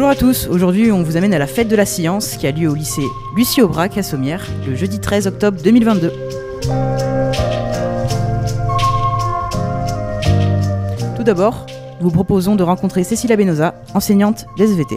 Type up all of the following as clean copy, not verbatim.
Bonjour à tous, aujourd'hui on vous amène à la fête de la science qui a lieu au lycée Lucie Aubrac à Sommières le jeudi 13 octobre 2022. Tout d'abord, nous vous proposons de rencontrer Cécilia Benoza, enseignante d'SVT.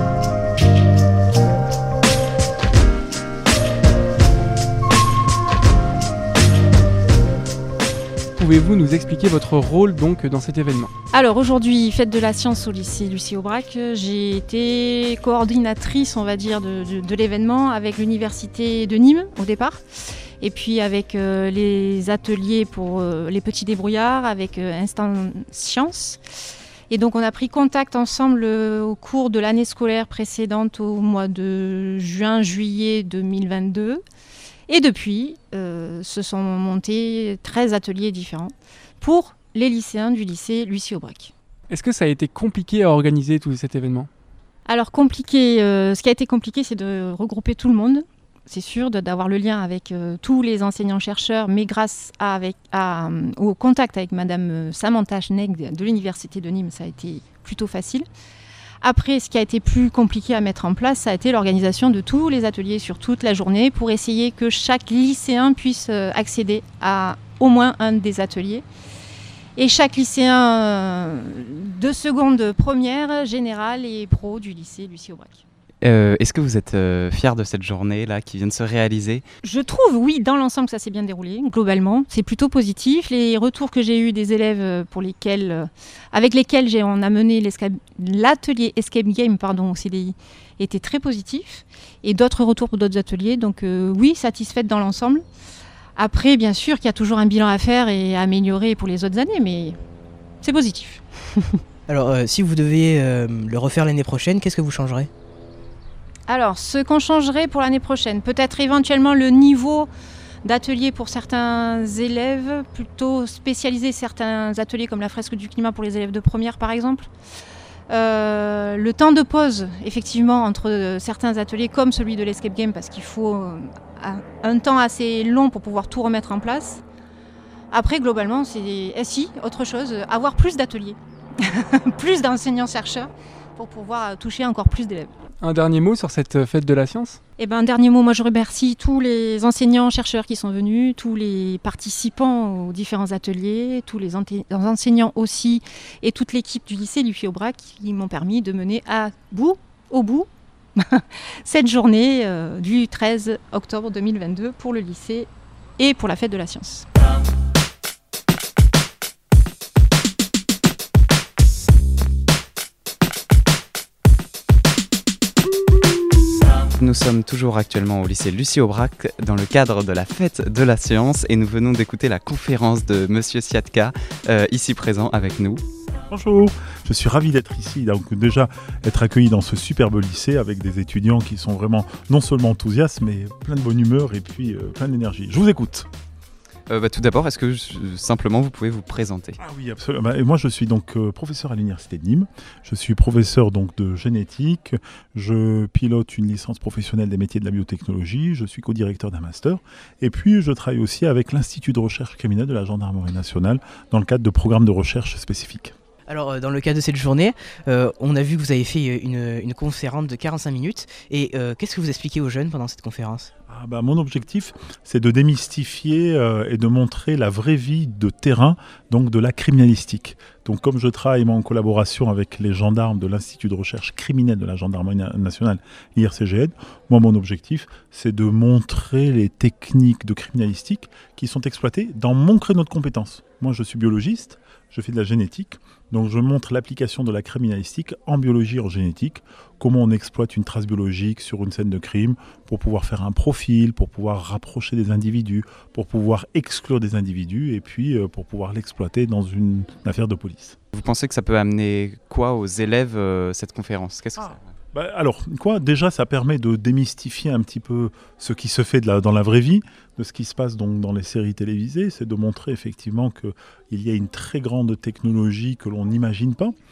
Pouvez-vous nous expliquer votre rôle donc dans cet événement ? Alors aujourd'hui, fête de la science au lycée Lucie Aubrac, j'ai été coordinatrice, on va dire, de l'événement avec l'université de Nîmes au départ, et puis avec les ateliers pour les petits débrouillards, avec Instant Science. Et donc on a pris contact ensemble au cours de l'année scolaire précédente au mois de juin-juillet 2022. Et depuis, se sont montés 13 ateliers différents pour les lycéens du lycée Lucie Aubrac. Est-ce que ça a été compliqué à organiser tout cet événement ? Alors compliqué, ce qui a été compliqué, c'est de regrouper tout le monde. C'est sûr, d'avoir le lien avec tous les enseignants-chercheurs, mais grâce au contact avec Madame Samantha Schnegg de l'Université de Nîmes, ça a été plutôt facile. Après, ce qui a été plus compliqué à mettre en place, ça a été l'organisation de tous les ateliers sur toute la journée pour essayer que chaque lycéen puisse accéder à au moins un des ateliers. Et chaque lycéen de seconde, première, générale et pro du lycée Lucie Aubrac. Est-ce que vous êtes fiers de cette journée-là qui vient de se réaliser ? Je trouve, oui, dans l'ensemble, que ça s'est bien déroulé, globalement. C'est plutôt positif. Les retours que j'ai eus des élèves avec lesquels on a mené l'atelier Escape Game au CDI étaient très positifs. Et d'autres retours pour d'autres ateliers. Donc oui, satisfaite dans l'ensemble. Après, bien sûr qu'il y a toujours un bilan à faire et à améliorer pour les autres années, mais c'est positif. Alors si vous deviez le refaire l'année prochaine, qu'est-ce que vous changerez ? Alors, ce qu'on changerait pour l'année prochaine, peut-être éventuellement le niveau d'atelier pour certains élèves, plutôt spécialiser certains ateliers comme la fresque du climat pour les élèves de première par exemple. Le temps de pause, effectivement, entre certains ateliers comme celui de l'Escape Game, parce qu'il faut un temps assez long pour pouvoir tout remettre en place. Après, globalement, autre chose, avoir plus d'ateliers, plus d'enseignants-chercheurs pour pouvoir toucher encore plus d'élèves. Un dernier mot sur cette fête de la science ? Un dernier mot, moi je remercie tous les enseignants-chercheurs qui sont venus, tous les participants aux différents ateliers, tous les enseignants aussi, et toute l'équipe du lycée Lucie Aubrac qui m'ont permis de mener au bout, cette journée du 13 octobre 2022 pour le lycée et pour la fête de la science. Nous sommes toujours actuellement au lycée Lucie Aubrac dans le cadre de la fête de la science et nous venons d'écouter la conférence de Monsieur Siatka, ici présent avec nous. Bonjour, je suis ravi d'être ici, donc déjà être accueilli dans ce superbe lycée avec des étudiants qui sont vraiment non seulement enthousiastes mais plein de bonne humeur et puis plein d'énergie. Je vous écoute. Tout d'abord, est-ce que simplement vous pouvez vous présenter ? Ah oui, absolument. Et moi, je suis donc professeur à l'université de Nîmes. Je suis professeur donc de génétique. Je pilote une licence professionnelle des métiers de la biotechnologie. Je suis co-directeur d'un master. Et puis, je travaille aussi avec l'Institut de recherche criminelle de la gendarmerie nationale dans le cadre de programmes de recherche spécifiques. Alors dans le cadre de cette journée, on a vu que vous avez fait une conférence de 45 minutes. Et qu'est-ce que vous expliquez aux jeunes pendant cette conférence ? Mon objectif, c'est de démystifier et de montrer la vraie vie de terrain, donc de la criminalistique. Donc comme je travaille en collaboration avec les gendarmes de l'Institut de recherche criminelle de la gendarmerie nationale, l'IRCGN, moi mon objectif, c'est de montrer les techniques de criminalistique qui sont exploitées dans mon créneau de compétences. Moi je suis biologiste, je fais de la génétique, donc je montre l'application de la criminalistique en biologie et en génétique, comment on exploite une trace biologique sur une scène de crime pour pouvoir faire un profil, pour pouvoir rapprocher des individus, pour pouvoir exclure des individus et puis pour pouvoir l'exploiter dans une affaire de police. Vous pensez que ça peut amener quoi aux élèves cette conférence ? Qu'est-ce que ça... Déjà, ça permet de démystifier un petit peu ce qui se fait dans la vraie vie, de ce qui se passe donc dans les séries télévisées. C'est de montrer effectivement qu'il y a une très grande technologie que l'on n'imagine pas.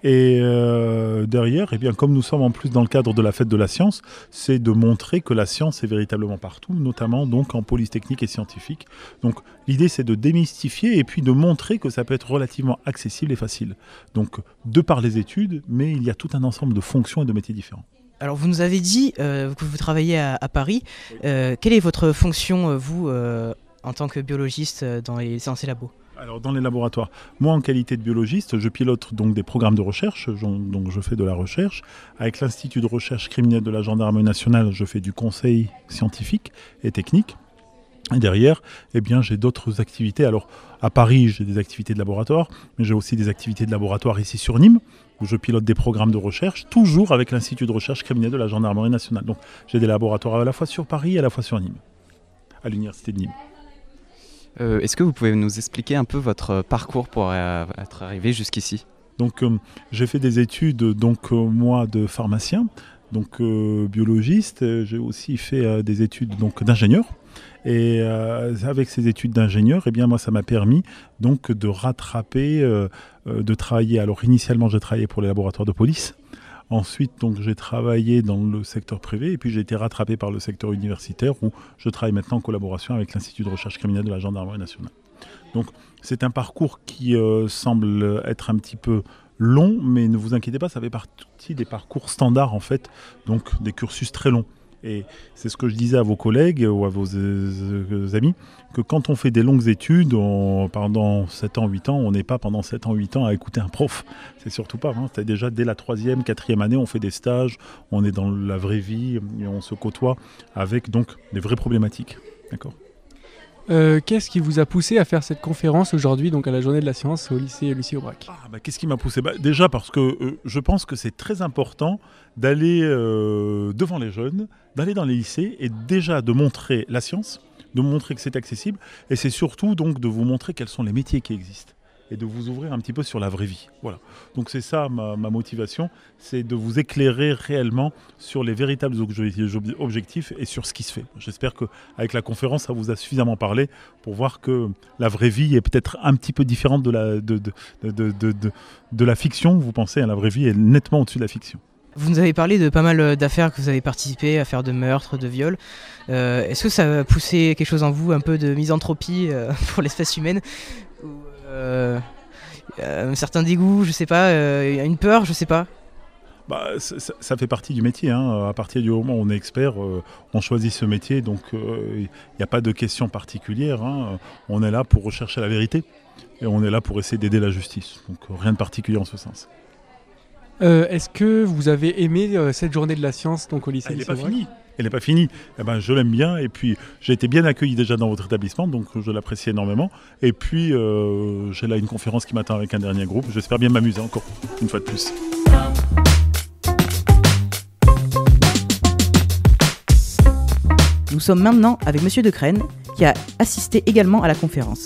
Et derrière, eh bien, comme nous sommes en plus dans le cadre de la fête de la science, c'est de montrer que la science est véritablement partout, notamment donc en police technique et scientifique. Donc l'idée c'est de démystifier et puis de montrer que ça peut être relativement accessible et facile. Donc de par les études, mais il y a tout un ensemble de fonctions et de métiers différents. Alors vous nous avez dit que vous travaillez à Paris. Quelle est votre fonction, vous, en tant que biologiste dans ces labos ? Alors dans les laboratoires, moi en qualité de biologiste, je pilote donc des programmes de recherche, donc je fais de la recherche. Avec l'Institut de recherche criminelle de la Gendarmerie nationale, je fais du conseil scientifique et technique. Et derrière, eh bien, j'ai d'autres activités. Alors à Paris, j'ai des activités de laboratoire, mais j'ai aussi des activités de laboratoire ici sur Nîmes, où je pilote des programmes de recherche, toujours avec l'Institut de recherche criminelle de la Gendarmerie nationale. Donc j'ai des laboratoires à la fois sur Paris et à la fois sur Nîmes, à l'Université de Nîmes. Est-ce que vous pouvez nous expliquer un peu votre parcours pour être arrivé jusqu'ici ? Donc j'ai fait des études moi de pharmacien, donc biologiste. J'ai aussi fait des études donc d'ingénieur. Et avec ces études d'ingénieur, eh bien moi ça m'a permis donc de rattraper, de travailler. Alors initialement j'ai travaillé pour les laboratoires de police. Ensuite, donc, j'ai travaillé dans le secteur privé et puis j'ai été rattrapé par le secteur universitaire où je travaille maintenant en collaboration avec l'Institut de recherche criminelle de la Gendarmerie nationale. Donc, c'est un parcours qui semble être un petit peu long, mais ne vous inquiétez pas, ça fait partie des parcours standards en fait, donc des cursus très longs. Et c'est ce que je disais à vos collègues ou à vos amis, que quand on fait des longues études, pendant 7 ans, 8 ans, on n'est pas pendant 7 ans, 8 ans à écouter un prof. C'est surtout pas. C'est déjà dès la 3e, 4e année, on fait des stages, on est dans la vraie vie et on se côtoie avec donc des vraies problématiques. D'accord. Qu'est-ce qui vous a poussé à faire cette conférence aujourd'hui, donc à la journée de la science au lycée Lucie Aubrac ? Qu'est-ce qui m'a poussé ? Déjà parce que je pense que c'est très important d'aller devant les jeunes, d'aller dans les lycées et déjà de montrer la science, de montrer que c'est accessible et c'est surtout donc de vous montrer quels sont les métiers qui existent et de vous ouvrir un petit peu sur la vraie vie. Voilà. Donc c'est ça ma motivation, c'est de vous éclairer réellement sur les véritables objectifs et sur ce qui se fait. J'espère qu'avec la conférence, ça vous a suffisamment parlé pour voir que la vraie vie est peut-être un petit peu différente de la fiction. Vous pensez, la vraie vie est nettement au-dessus de la fiction. Vous nous avez parlé de pas mal d'affaires que vous avez participé, affaires de meurtre, de viol. Est-ce que ça a poussé quelque chose en vous, un peu de misanthropie pour l'espèce humaine ? Un certain dégoût, je sais pas, une peur, je sais pas. Ça fait partie du métier. À partir du moment où on est expert, on choisit ce métier. Donc il n'y a pas de question particulière. On est là pour rechercher la vérité. Et on est là pour essayer d'aider la justice. Donc rien de particulier en ce sens. Est-ce que vous avez aimé cette journée de la science donc, au lycée Elle n'est Lucie pas Aubrac ? finie. Elle n'est pas finie. Je l'aime bien et puis j'ai été bien accueilli déjà dans votre établissement, donc je l'apprécie énormément. Et puis j'ai là une conférence qui m'attend avec un dernier groupe. J'espère bien m'amuser encore une fois de plus. Nous sommes maintenant avec Monsieur Decrène qui a assisté également à la conférence.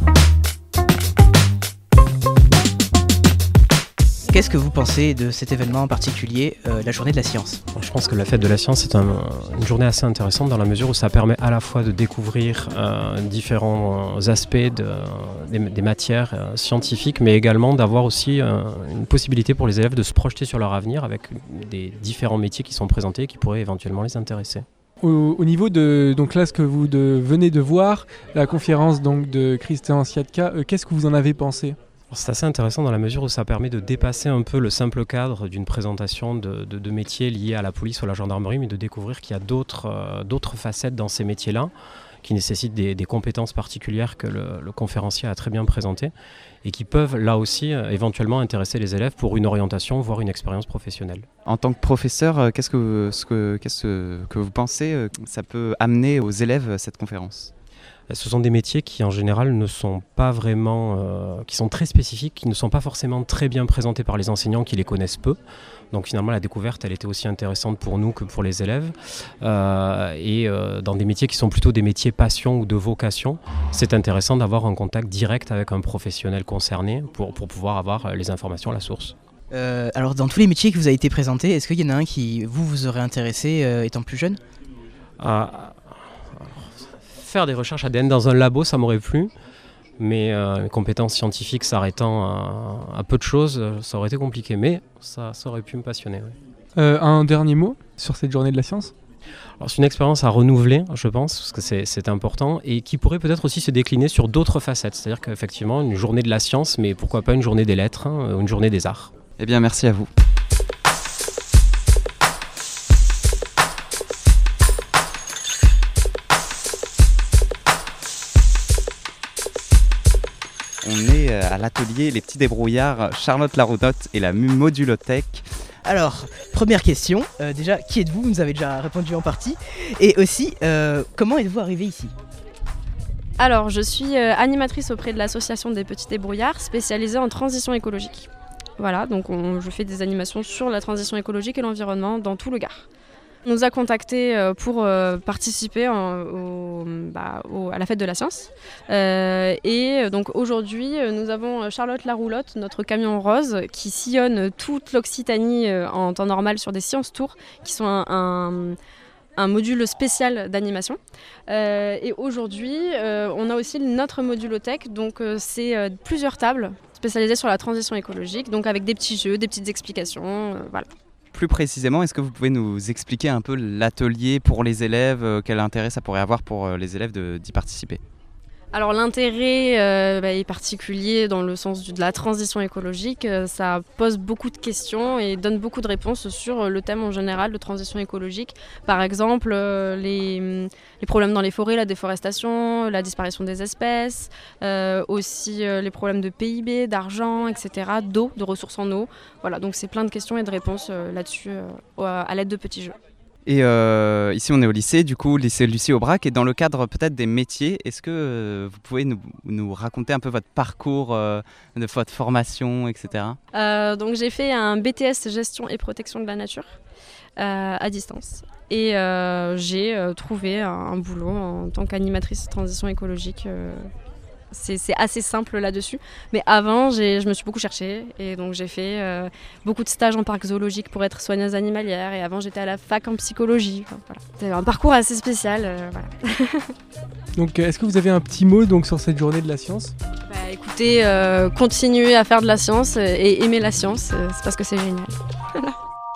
Qu'est-ce que vous pensez de cet événement en particulier, la journée de la science ? Je pense que la fête de la science est une journée assez intéressante dans la mesure où ça permet à la fois de découvrir différents aspects des matières scientifiques, mais également d'avoir aussi une possibilité pour les élèves de se projeter sur leur avenir avec des différents métiers qui sont présentés et qui pourraient éventuellement les intéresser. Au niveau de donc là, ce que vous venez de voir, la conférence donc, de Christian Siatka, qu'est-ce que vous en avez pensé ? C'est assez intéressant dans la mesure où ça permet de dépasser un peu le simple cadre d'une présentation de métiers liés à la police ou à la gendarmerie, mais de découvrir qu'il y a d'autres facettes dans ces métiers-là qui nécessitent des compétences particulières que le conférencier a très bien présentées et qui peuvent là aussi éventuellement intéresser les élèves pour une orientation, voire une expérience professionnelle. En tant que professeur, qu'est-ce que vous pensez que ça peut amener aux élèves cette conférence ? Ce sont des métiers qui en général ne sont pas vraiment, qui sont très spécifiques, qui ne sont pas forcément très bien présentés par les enseignants qui les connaissent peu. Donc finalement la découverte elle était aussi intéressante pour nous que pour les élèves. Et dans des métiers qui sont plutôt des métiers passion ou de vocation, c'est intéressant d'avoir un contact direct avec un professionnel concerné pour pouvoir avoir les informations à la source. Alors dans tous les métiers qui vous avez été présentés, est-ce qu'il y en a un qui vous aurait intéressé étant plus jeune ? Faire des recherches ADN dans un labo, ça m'aurait plu. Mais mes compétences scientifiques s'arrêtant à peu de choses, ça aurait été compliqué, mais ça aurait pu me passionner. Oui. Un dernier mot sur cette journée de la science ? Alors, c'est une expérience à renouveler, je pense, parce que c'est important, et qui pourrait peut-être aussi se décliner sur d'autres facettes. C'est-à-dire qu'effectivement, une journée de la science, mais pourquoi pas une journée des lettres, ou une journée des arts. Eh bien, merci à vous. On est à l'atelier Les Petits Débrouillards, Charlotte Laroulotte et la Modulothèque. Alors, première question, déjà, qui êtes-vous? Vous nous avez déjà répondu en partie. Et aussi, comment êtes-vous arrivé ici? Alors, je suis animatrice auprès de l'association des Petits Débrouillards, spécialisée en transition écologique. Voilà, donc je fais des animations sur la transition écologique et l'environnement dans tout le Gard. On nous a contactés pour participer à la fête de la science. Et donc aujourd'hui, nous avons Charlotte Laroulotte, notre camion rose, qui sillonne toute l'Occitanie en temps normal sur des Sciences Tours, qui sont un module spécial d'animation. Et aujourd'hui, on a aussi notre modulothèque, donc c'est plusieurs tables spécialisées sur la transition écologique, donc avec des petits jeux, des petites explications, voilà. Plus précisément, est-ce que vous pouvez nous expliquer un peu l'atelier pour les élèves, quel intérêt ça pourrait avoir pour les élèves d'y participer ? Alors l'intérêt est particulier dans le sens de la transition écologique. Ça pose beaucoup de questions et donne beaucoup de réponses sur le thème en général de transition écologique. Par exemple, les problèmes dans les forêts, la déforestation, la disparition des espèces, aussi les problèmes de PIB, d'argent, etc., d'eau, de ressources en eau. Voilà, donc c'est plein de questions et de réponses là-dessus à l'aide de petits jeux. Et ici, on est au lycée, du coup, lycée Lucie Aubrac. Et dans le cadre peut-être des métiers, est-ce que vous pouvez nous raconter un peu votre parcours, de votre formation, etc. Donc j'ai fait un BTS gestion et protection de la nature à distance. Et j'ai trouvé un boulot en tant qu'animatrice transition écologique. C'est assez simple là-dessus. Mais avant, je me suis beaucoup cherchée. Et donc, j'ai fait beaucoup de stages en parc zoologique pour être soigneuse animalière. Et avant, j'étais à la fac en psychologie. Enfin, voilà. C'était un parcours assez spécial. Voilà. Donc, est-ce que vous avez un petit mot donc, sur cette journée de la science ? Écoutez, continuez à faire de la science et aimer la science. C'est parce que c'est génial. Voilà.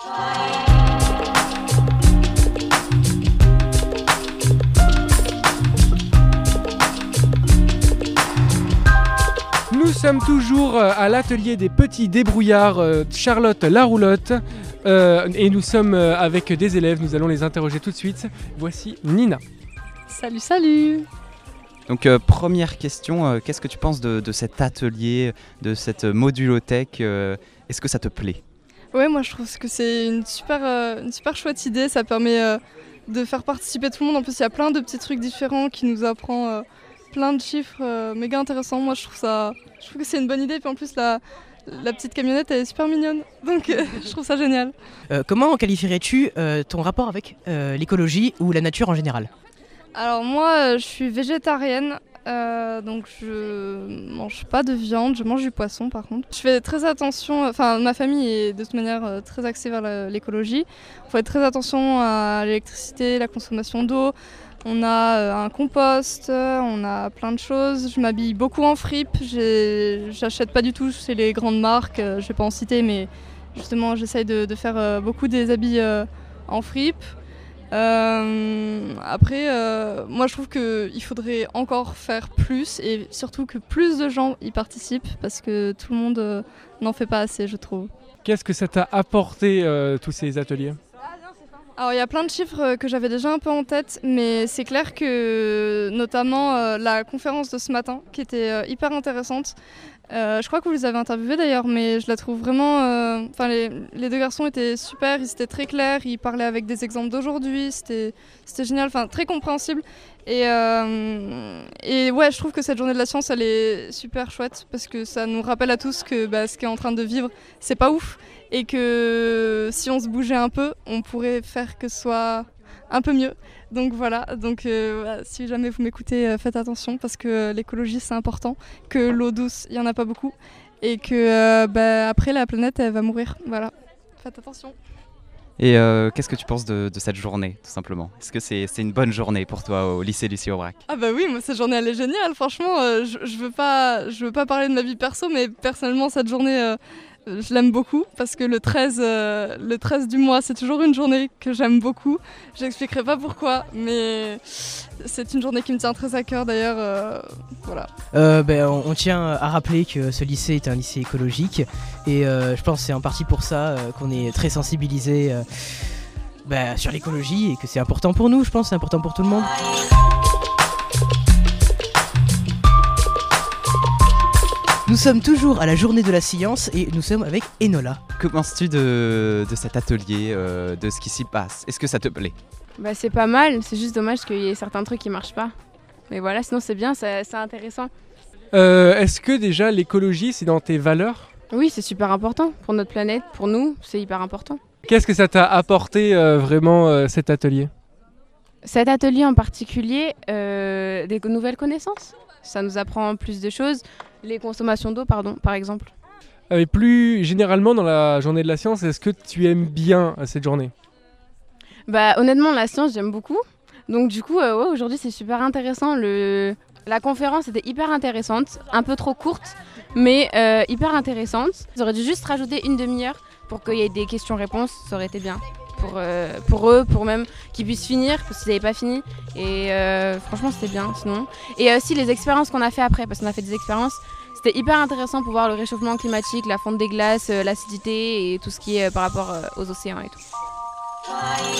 Nous sommes toujours à l'atelier des Petits Débrouillards, Charlotte Laroulotte, et nous sommes avec des élèves, nous allons les interroger tout de suite. Voici Nina. Salut, salut! Donc première question, qu'est-ce que tu penses de cet atelier, de cette modulothèque, est-ce que ça te plaît? Ouais, moi je trouve que c'est une super chouette idée, ça permet de faire participer tout le monde. En plus il y a plein de petits trucs différents qui nous apprend plein de chiffres méga intéressants. Moi je trouve que c'est une bonne idée, puis en plus la petite camionnette elle est super mignonne, donc je trouve ça génial. Comment qualifierais-tu ton rapport avec l'écologie ou la nature en général? Alors moi je suis végétarienne, donc je mange pas de viande, je mange du poisson par contre. Je fais très attention, enfin ma famille est de toute manière très axée vers l'écologie. On fait très attention à l'électricité, la consommation d'eau. On a un compost, on a plein de choses. Je m'habille beaucoup en fripe, j'achète pas du tout chez les grandes marques, je vais pas en citer, mais justement j'essaye de faire beaucoup des habits en fripe. Après, moi je trouve qu'il faudrait encore faire plus et surtout que plus de gens y participent parce que tout le monde n'en fait pas assez, je trouve. Qu'est-ce que ça t'a apporté tous ces ateliers ? Alors il y a plein de chiffres que j'avais déjà un peu en tête, mais c'est clair que notamment la conférence de ce matin qui était hyper intéressante. Je crois que vous les avez interviewés d'ailleurs, mais je la trouve vraiment... les deux garçons étaient super, ils étaient très clairs, ils parlaient avec des exemples d'aujourd'hui, c'était génial, très compréhensible. Et ouais, je trouve que cette journée de la science, elle est super chouette parce que ça nous rappelle à tous que ce qu'est en train de vivre, c'est pas ouf. Et que si on se bougeait un peu, on pourrait faire que ce soit un peu mieux. Donc voilà, si jamais vous m'écoutez, faites attention parce que l'écologie c'est important, que l'eau douce, il n'y en a pas beaucoup et que après la planète elle va mourir. Voilà, faites attention. Et qu'est-ce que tu penses de cette journée, tout simplement? Est-ce que c'est une bonne journée pour toi au lycée Lucie Aubrac? Ah bah oui, moi cette journée elle est géniale, franchement, je veux pas parler de ma vie perso, mais personnellement cette journée, je l'aime beaucoup parce que le 13 du mois, c'est toujours une journée que j'aime beaucoup. J'expliquerai pas pourquoi, mais c'est une journée qui me tient très à cœur d'ailleurs. Voilà. On tient à rappeler que ce lycée est un lycée écologique et je pense que c'est en partie pour ça qu'on est très sensibilisé sur l'écologie et que c'est important pour nous, je pense, c'est important pour tout le monde. Nous sommes toujours à la journée de la science et nous sommes avec Enola. Que penses-tu de cet atelier, de ce qui s'y passe? Est-ce que ça te plaît? C'est pas mal, c'est juste dommage qu'il y ait certains trucs qui marchent pas. Mais voilà, sinon c'est bien, c'est intéressant. Est-ce que déjà l'écologie c'est dans tes valeurs? Oui, c'est super important pour notre planète, pour nous, c'est hyper important. Qu'est-ce que ça t'a apporté vraiment cet atelier? Cet atelier en particulier, des nouvelles connaissances. Ça nous apprend plus de choses. Les consommations d'eau, par exemple. Et plus généralement dans la journée de la science, est-ce que tu aimes bien cette journée? Honnêtement, la science, j'aime beaucoup. Donc du coup, aujourd'hui, c'est super intéressant. La conférence était hyper intéressante, un peu trop courte, mais hyper intéressante. Ils auraient dû juste rajouter une demi-heure pour qu'il y ait des questions-réponses, ça aurait été bien. Pour eux, pour même qu'ils puissent finir, parce qu'ils n'avaient pas fini. Et franchement, c'était bien sinon. Et aussi les expériences qu'on a fait après, parce qu'on a fait des expériences. C'était hyper intéressant pour voir le réchauffement climatique, la fonte des glaces, l'acidité et tout ce qui est par rapport aux océans et tout.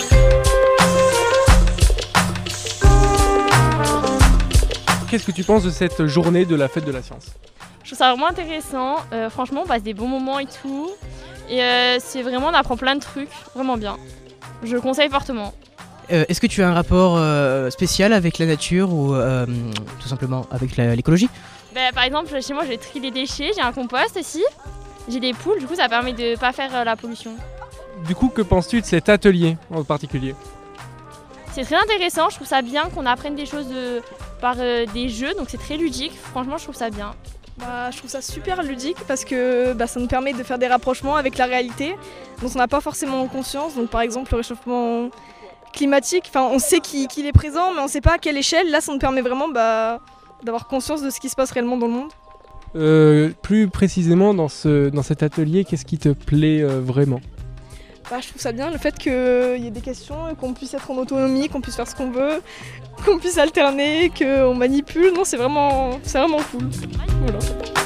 Qu'est-ce que tu penses de cette journée de la fête de la science? Je trouve ça vraiment intéressant. Franchement, on passe des bons moments et tout. Et c'est vraiment, on apprend plein de trucs, vraiment bien. Je le conseille fortement. Est-ce que tu as un rapport spécial avec la nature ou tout simplement avec l'écologie? Par exemple, chez moi, je trie les déchets, j'ai un compost aussi. J'ai des poules, du coup, ça permet de ne pas faire la pollution. Du coup, que penses-tu de cet atelier en particulier? C'est très intéressant, je trouve ça bien qu'on apprenne des choses par des jeux, donc c'est très ludique. Franchement, je trouve ça bien. Je trouve ça super ludique parce que ça nous permet de faire des rapprochements avec la réalité dont on n'a pas forcément conscience. Donc par exemple le réchauffement climatique, on sait qu'il est présent mais on ne sait pas à quelle échelle. Là ça nous permet vraiment d'avoir conscience de ce qui se passe réellement dans le monde. Plus précisément dans cet atelier, qu'est-ce qui te plaît vraiment? Je trouve ça bien le fait qu'il y ait des questions, qu'on puisse être en autonomie, qu'on puisse faire ce qu'on veut, qu'on puisse alterner, qu'on manipule. Non, c'est vraiment cool. Voilà.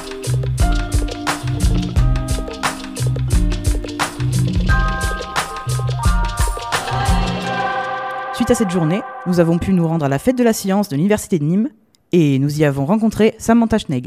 Suite à cette journée, nous avons pu nous rendre à la fête de la science de l'Université de Nîmes et nous y avons rencontré Samantha Schneeg.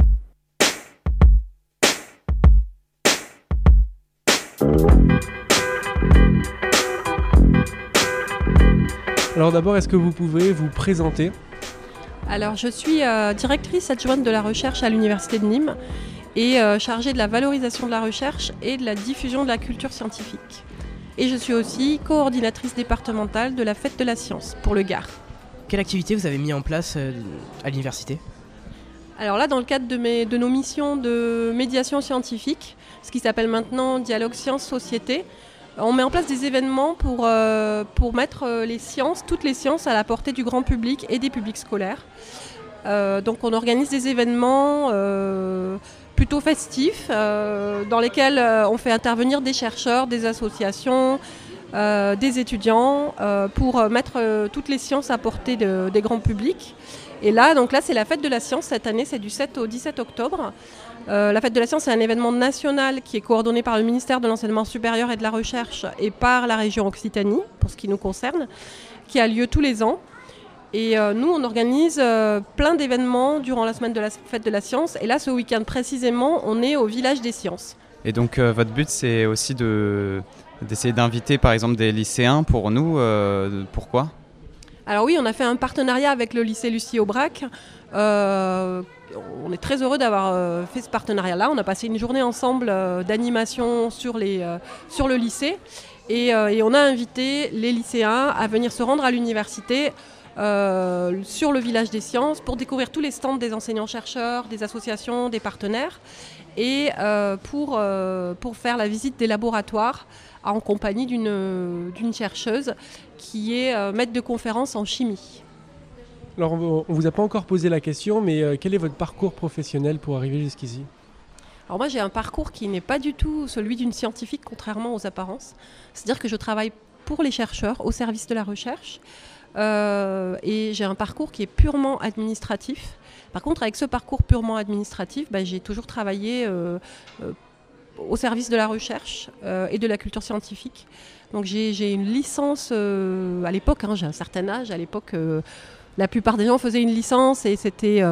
Alors d'abord, est-ce que vous pouvez vous présenter? Alors je suis directrice adjointe de la recherche à l'Université de Nîmes et chargée de la valorisation de la recherche et de la diffusion de la culture scientifique. Et je suis aussi coordinatrice départementale de la fête de la science pour le Gard. Quelle activité vous avez mis en place à l'université? Alors là, dans le cadre de nos missions de médiation scientifique, ce qui s'appelle maintenant Dialogue Sciences-Société, on met en place des événements pour mettre toutes les sciences à la portée du grand public et des publics scolaires. Donc on organise des événements plutôt festifs dans lesquels on fait intervenir des chercheurs, des associations, des étudiants pour mettre toutes les sciences à portée des grands publics. Et là, c'est la fête de la science cette année, c'est du 7 au 17 octobre. La fête de la science, c'est un événement national qui est coordonné par le ministère de l'Enseignement supérieur et de la Recherche et par la région Occitanie, pour ce qui nous concerne, qui a lieu tous les ans. Et nous, on organise plein d'événements durant la semaine de la fête de la science. Et là, ce week-end précisément, on est au village des sciences. Et donc, votre but, c'est aussi d'essayer d'inviter, par exemple, des lycéens pour nous. Pourquoi ? Alors oui, on a fait un partenariat avec le lycée Lucie Aubrac. On est très heureux d'avoir fait ce partenariat-là. On a passé une journée ensemble d'animation sur le lycée. Et on a invité les lycéens à venir se rendre à l'université sur le village des sciences pour découvrir tous les stands des enseignants-chercheurs, des associations, des partenaires. et pour faire la visite des laboratoires en compagnie d'une chercheuse qui est maître de conférence en chimie. Alors, on ne vous a pas encore posé la question, mais quel est votre parcours professionnel pour arriver jusqu'ici ? Alors moi, j'ai un parcours qui n'est pas du tout celui d'une scientifique, contrairement aux apparences. C'est-à-dire que je travaille pour les chercheurs, au service de la recherche, et j'ai un parcours qui est purement administratif. Par contre, avec ce parcours purement administratif, j'ai toujours travaillé au service de la recherche et de la culture scientifique. Donc j'ai une licence à l'époque, j'ai un certain âge, à l'époque la plupart des gens faisaient une licence et c'était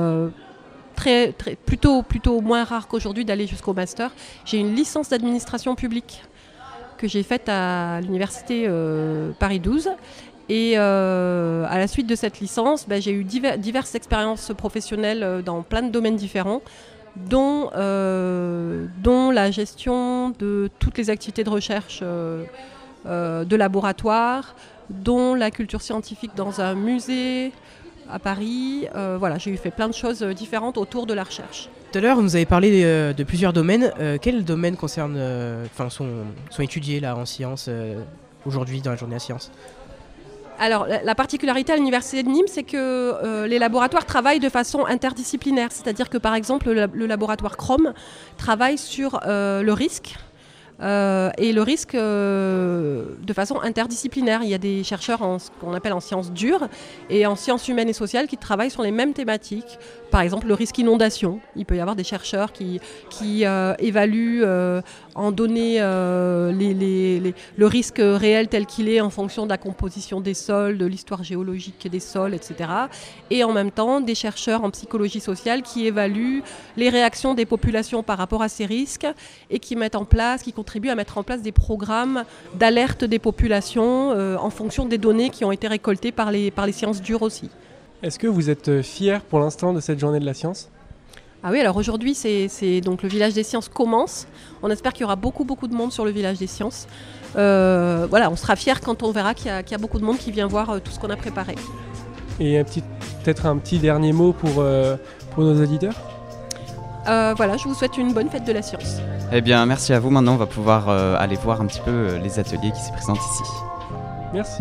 plutôt moins rare qu'aujourd'hui d'aller jusqu'au master. J'ai une licence d'administration publique que j'ai faite à l'université Paris 12. Et à la suite de cette licence, j'ai eu diverses expériences professionnelles dans plein de domaines différents, dont la gestion de toutes les activités de recherche de laboratoire, dont la culture scientifique dans un musée à Paris. J'ai fait plein de choses différentes autour de la recherche. Tout à l'heure, vous nous avez parlé de plusieurs domaines. Quels domaines sont étudiés là, en sciences aujourd'hui dans la journée à sciences ? Alors, la particularité à l'université de Nîmes, c'est que les laboratoires travaillent de façon interdisciplinaire. C'est-à-dire que, par exemple, le laboratoire Chrome travaille sur le risque. Et le risque de façon interdisciplinaire. Il y a des chercheurs ce qu'on appelle en sciences dures et en sciences humaines et sociales qui travaillent sur les mêmes thématiques. Par exemple, le risque inondation. Il peut y avoir des chercheurs qui évaluent en données le risque réel tel qu'il est en fonction de la composition des sols, de l'histoire géologique des sols, etc. Et en même temps, des chercheurs en psychologie sociale qui évaluent les réactions des populations par rapport à ces risques et qui contribuent à mettre en place des programmes d'alerte des populations en fonction des données qui ont été récoltées par les sciences dures aussi. Est-ce que vous êtes fiers pour l'instant de cette journée de la science ? Ah oui, alors aujourd'hui, c'est donc le village des sciences commence. On espère qu'il y aura beaucoup de monde sur le village des sciences. On sera fiers quand on verra qu'il y a beaucoup de monde qui vient voir tout ce qu'on a préparé. Et peut-être un petit dernier mot pour nos auditeurs ? Je vous souhaite une bonne fête de la science. Eh bien, merci à vous. Maintenant, on va pouvoir aller voir un petit peu les ateliers qui se présentent ici. Merci.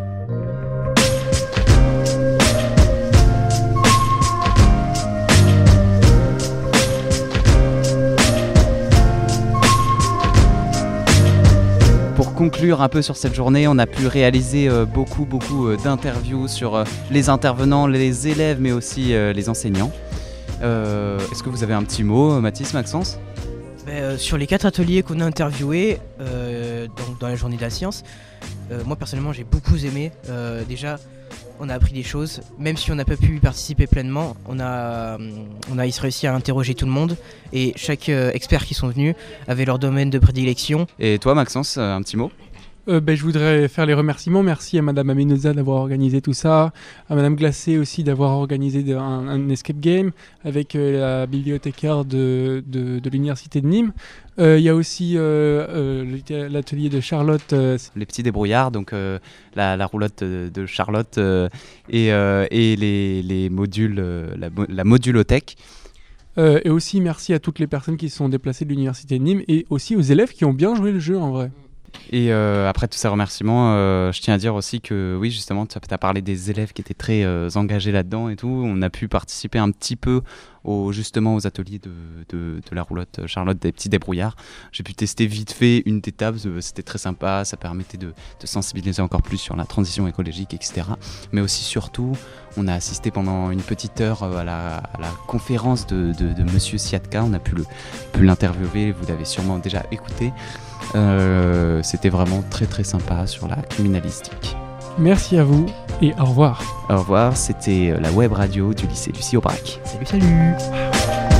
Pour conclure un peu sur cette journée, on a pu réaliser beaucoup d'interviews sur les intervenants, les élèves, mais aussi les enseignants. Est-ce que vous avez un petit mot, Mathis, Maxence ? Sur les 4 ateliers qu'on a interviewés dans la journée de la science, moi personnellement j'ai beaucoup aimé. Déjà, on a appris des choses, même si on n'a pas pu y participer pleinement, on a réussi à interroger tout le monde et chaque expert qui sont venus avait leur domaine de prédilection. Et toi, Maxence, un petit mot ? Je voudrais faire les remerciements. Merci à Madame Amenosa d'avoir organisé tout ça, à Madame Glacé aussi d'avoir organisé un escape game avec la bibliothécaire de l'Université de Nîmes. Il y a aussi l'atelier de Charlotte. Les petits débrouillards, donc la roulotte de Charlotte et les modules, la modulothèque. Et aussi merci à toutes les personnes qui se sont déplacées de l'Université de Nîmes et aussi aux élèves qui ont bien joué le jeu en vrai. Et après tous ces remerciements, je tiens à dire aussi que oui, justement, tu as parlé des élèves qui étaient très engagés là-dedans et tout. On a pu participer un petit peu aux ateliers de la roulotte Charlotte des petits débrouillards. J'ai pu tester vite fait une des tables, c'était très sympa, ça permettait de sensibiliser encore plus sur la transition écologique, etc. Mais aussi surtout, on a assisté pendant une petite heure à la conférence de Monsieur Siatka. On a pu l'interviewer, vous l'avez sûrement déjà écouté. C'était vraiment très très sympa sur la criminalistique. Merci à vous et au revoir. Au revoir, c'était la web radio du lycée Lucie Aubrac. Salut.